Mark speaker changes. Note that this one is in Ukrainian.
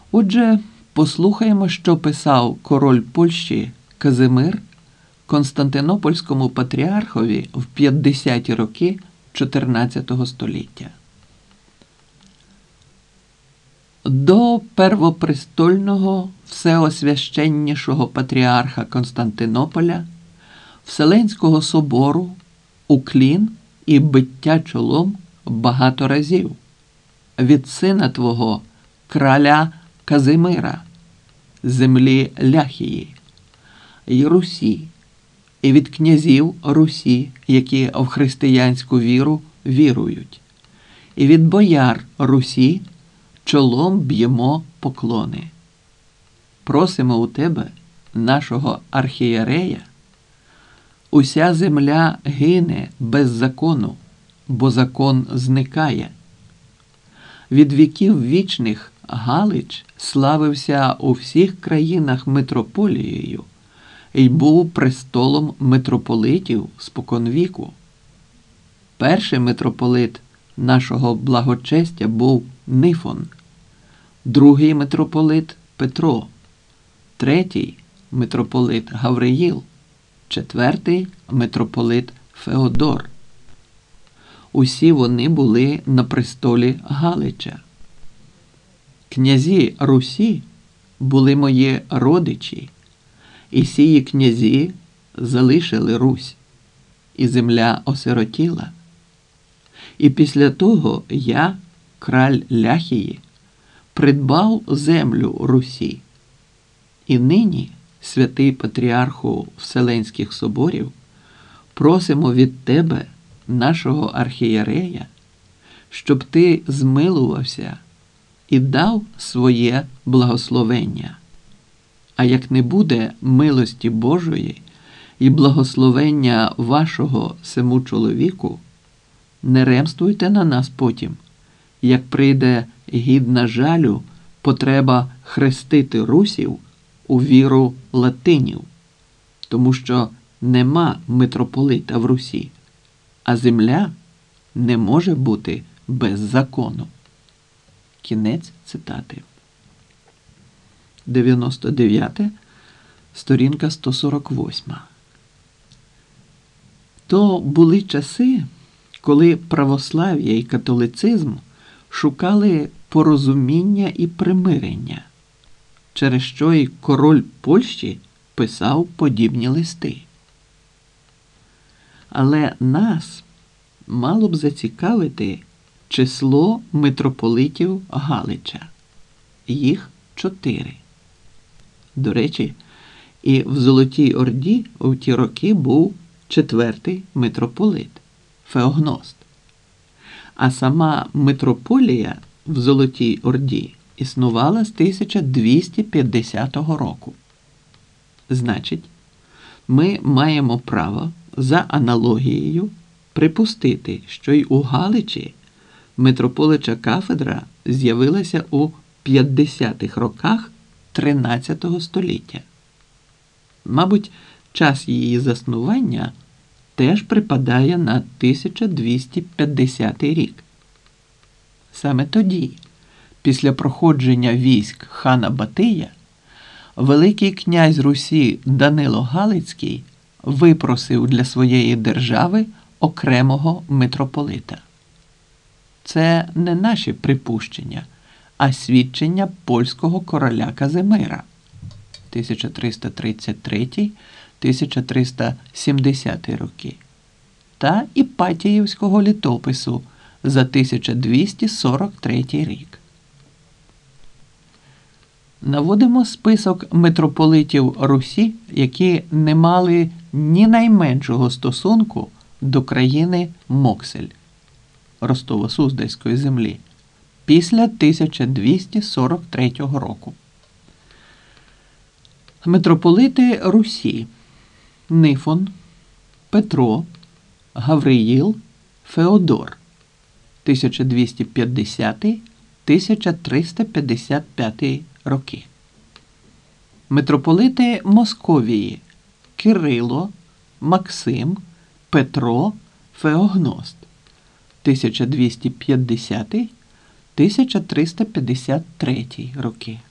Speaker 1: Отже, послухаємо, що писав король Польщі Казимир Константинопольському патріархові в 50-ті роки 14 століття. До первопрестольного всеосвященнішого патріарха Константинополя, Вселенського собору, уклін і биття чолом багато разів. Від сина твого, краля Казимира, землі Ляхії, й Русі, і від князів Русі, які в християнську віру вірують, і від бояр Русі чолом б'ємо поклони. Просимо у тебе, нашого архієрея, уся земля гине без закону, бо закон зникає. Від віків вічних Галич славився у всіх країнах митрополією і був престолом митрополитів споконвіку. Перший митрополит нашого благочестя був Нифон, другий митрополит Петро, третій митрополит Гавриїл, четвертий митрополит Феодор. Усі вони були на престолі Галича. Князі Русі були мої родичі, і сії князі залишили Русь, і земля осиротіла. І після того я, краль Ляхії, придбав землю Русі. І нині, святий патріарху Вселенських соборів, просимо від тебе, нашого архієрея, щоб ти змилувався і дав своє благословення. А як не буде милості Божої і благословення вашого сему чоловіку, не ремствуйте на нас потім, як прийде гідна жалю потреба хрестити русів у віру латинів, тому що нема митрополита в Русі, а земля не може бути без закону. Кінець цитати. 99, сторінка 148. То були часи, коли православ'я і католицизм шукали порозуміння і примирення, через що і король Польщі писав подібні листи. Але нас мало б зацікавити число митрополитів Галича. Їх 4. До речі, і в Золотій Орді у ті роки був 4-й митрополит – Феогност. А сама митрополія в Золотій Орді існувала з 1250 року. Значить, ми маємо право за аналогією припустити, що й у Галичі митрополича кафедра з'явилася у 50-х роках 13 століття. Мабуть, час її заснування теж припадає на 1250 рік. Саме тоді, після проходження військ хана Батия, Великий князь Русі Данило Галицький випросив для своєї держави окремого митрополита. Це не наші припущення, а свідчення польського короля Казимира 1333-1370 роки та Іпатіївського літопису за 1243 рік. Наводимо список митрополитів Русі, які не мали ні найменшого стосунку до країни Моксель Ростово-Суздальської землі після 1243 року. Митрополити Русі: Нифон, Петро, Гавриїл, Феодор 1250-1355 роки. Митрополити Московії: Кирило, Максим, Петро, Феогност 1250-1353 роки.